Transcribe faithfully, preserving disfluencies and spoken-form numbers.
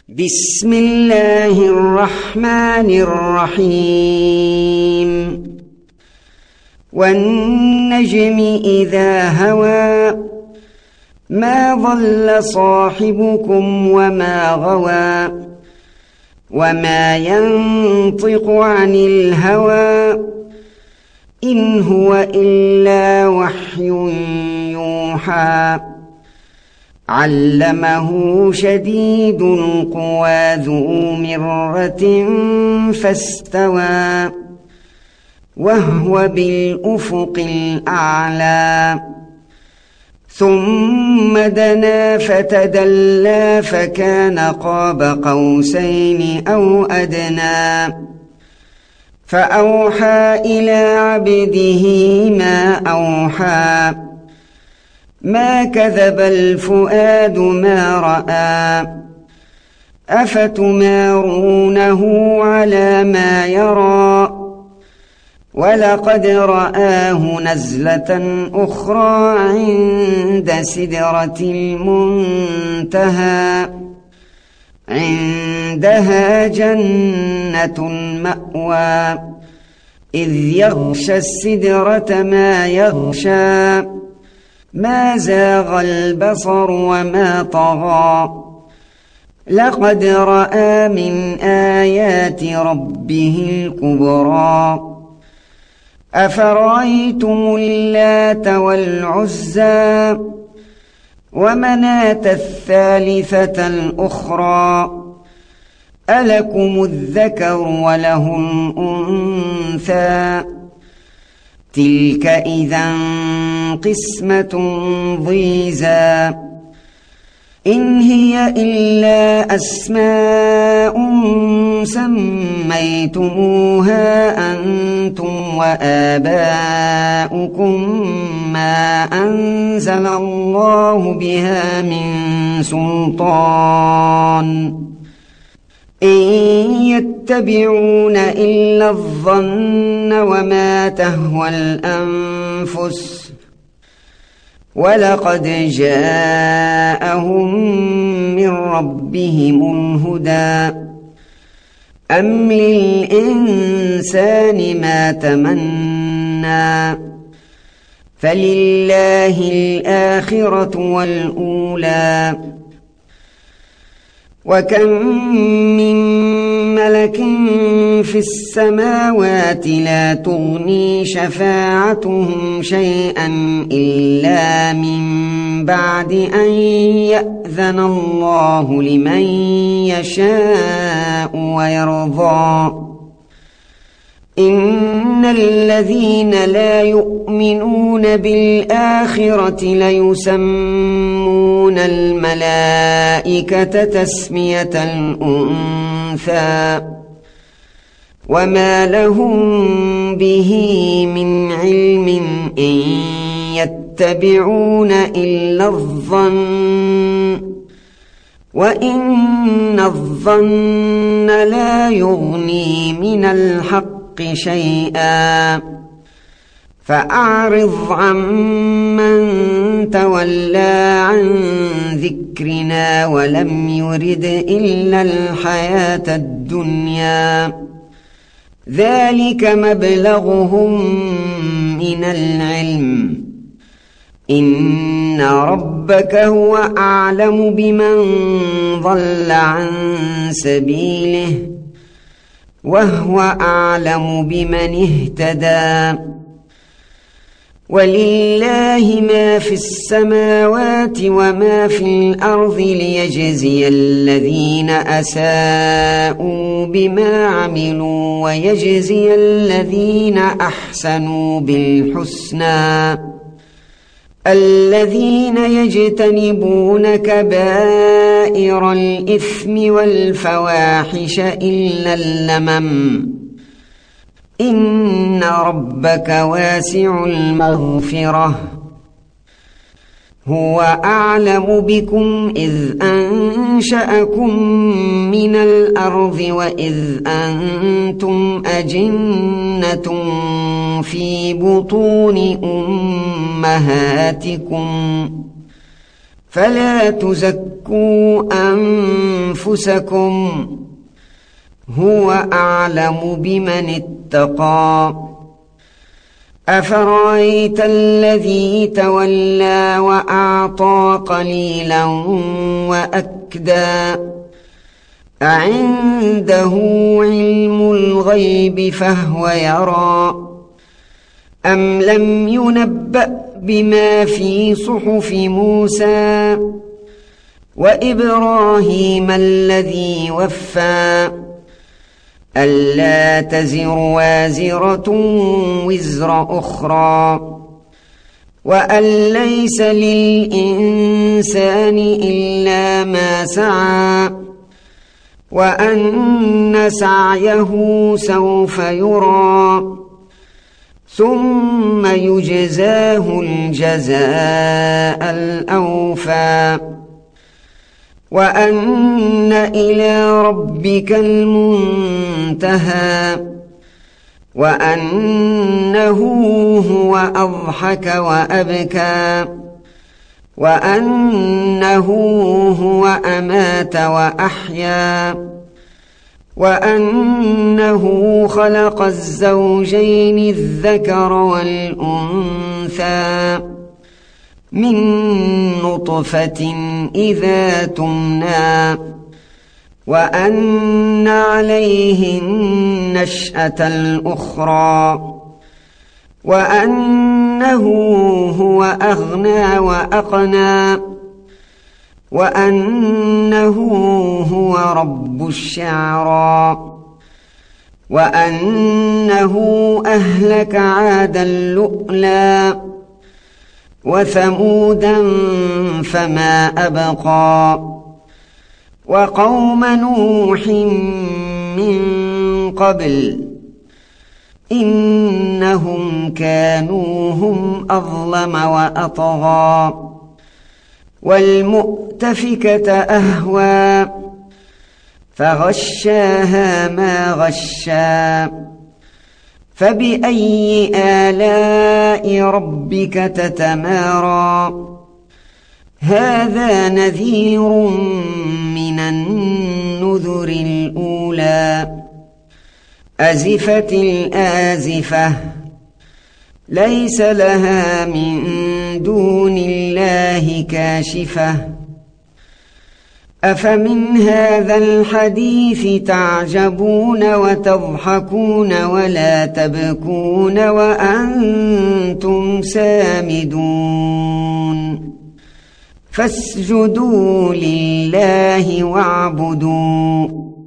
بسم الله الرحمن الرحيم والنجم إذا هوى ما ضل صاحبكم وما غوى وما ينطق عن الهوى إن هو إلا وحي يوحى علمه شديد القوى ذو مرة فاستوى وهو بالأفق الأعلى ثم دنا فتدلى فكان قاب قوسين أو أدنى فأوحى إلى عبده ما أوحى ما كذب الفؤاد ما رأى أفتمارونه على ما يرى ولقد رآه نزلة أخرى عند سدرة المنتهى عندها جنة المأوى إذ يغشى السدرة ما يغشى ما زاغ البصر وما طغى لقد رأى من آيات ربه الكبرى أفرأيتم اللات والعزى ومناة الثالثة الأخرى ألكم الذكر وله الأنثى تلك إذا قسمة ضيزى إن هي إلا أسماء سميتموها أنتم وآباؤكم ما أنزل الله بها من سلطان إن يتبعون إلا الظن وما تهوى الأنفس ولقد جاءهم من ربهم الهدى أم للإنسان ما تمنى فلله الآخرة والأولى وكم من ملك في السماوات لا تغني شفاعتهم شيئا إلا من بعد أن يأذن الله لمن يشاء ويرضى إن الذين لا يؤمنون بالآخرة ليسمون الملائكة تسمية الأنثى وما لهم به من علم إن يتبعون إلا الظن وإن الظن لا يغني من الحق شيئا فأعرض عمن تولى عن ذكرنا ولم يرد إلا الحياة الدنيا ذلك مبلغهم من العلم إن ربك هو أعلم بمن ضل عن سبيله وهو أعلم بمن اهتدى ولله ما في السماوات وما في الأرض ليجزي الذين أساءوا بما عملوا ويجزي الذين أحسنوا بالحسنى الذين يجتنبون كبائر الإثم والفواحش إلا اللمم إن ربك واسع المغفرة هو أعلم بكم إذ أنشأكم من الأرض وإذ أنتم أجنة في بطون أمهاتكم فلا تزكوا تزكوا أنفسكم هو أعلم بمن اتقى أفرأيت الذي تولى وأعطى قليلا وأكدى أعنده علم الغيب فهو يرى أم لم ينبأ بما في صحف موسى وإبراهيم الذي وفى ألا تزر وازرة وزر أخرى وأن ليس للإنسان إلا ما سعى وأن سعيه سوف يرى ثم يجزاه الجزاء الأوفى وأن إلى ربك المنتهى وأنه هو أضحك وأبكى وأنه هو أمات وأحيا وأنه خلق الزوجين الذكر والأنثى من نطفة إذا تمنى وأن عليه النشأة الأخرى وأنه هو أغنى وأقنى وأنه هو رب الشعرى وأنه أهلك عادا الأولى وثمودا فما أبقى وقوم نوح من قبل إنهم كانوا هم أظلم وأطغى والمؤتفكة أهوى فغشاها ما غشى فبأي آلاء ربك تتمارى هذا نذير من النذر الأولى أزفت الآزفة ليس لها من دون الله كاشفة أفمن هذا الحديث تعجبون وتضحكون ولا تبكون وأنتم سامدون فاسجدوا لله واعبدوا